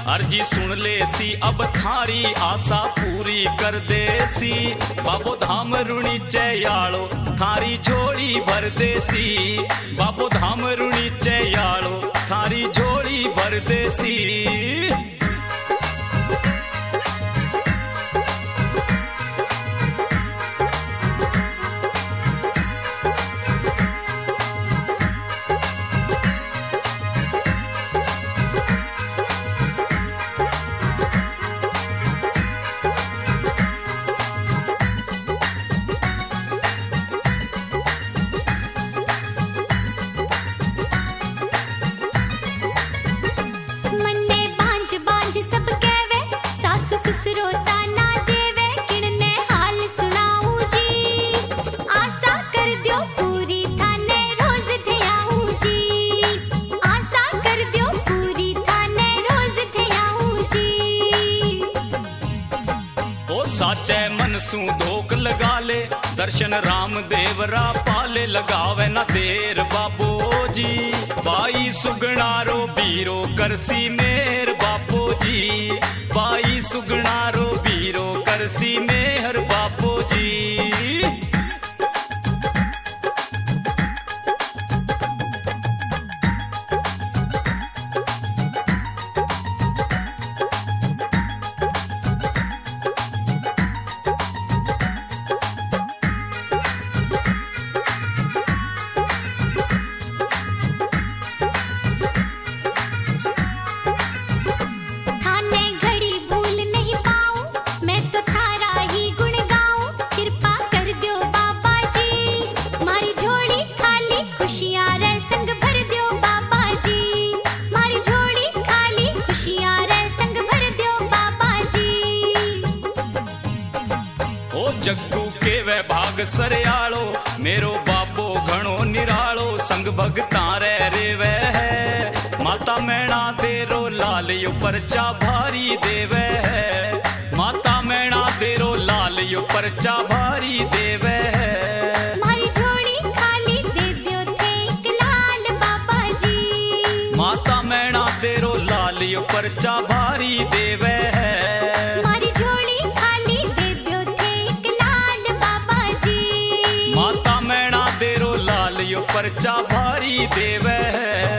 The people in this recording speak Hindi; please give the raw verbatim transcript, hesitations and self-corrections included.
अर्जी सुन ले सी अब थारी आशा पूरी कर दे सी। बाबो धाम रुणी चयालो थारी झोली भर दे सी। बाबो धाम रुणी चयालो थारी झोली भर दे सी। साचे मन सू धोख लगा ले दर्शन राम देवरा पाले। लगावे ना देर बाबो जी बाई सुगणारो बीरो करसी मेहर बापो जी। बाई सुगणारो बीरो करसी मेहर बापो जी। जग्गू के वे भाग सरयालो मेरो बाबो घणो निरालो। संग भगता रे रेवे है माता मैणा तेरो लाल यो परचा भारी देवे है। माता मैणा तेरो लाल यो परचा भारी देवे है। मारी झोली खाली दे दियो थे एक लाल बाबा जी। माता मैणा तेरो लाल यो परचा भारी देवे है। परचा भारी देवे है।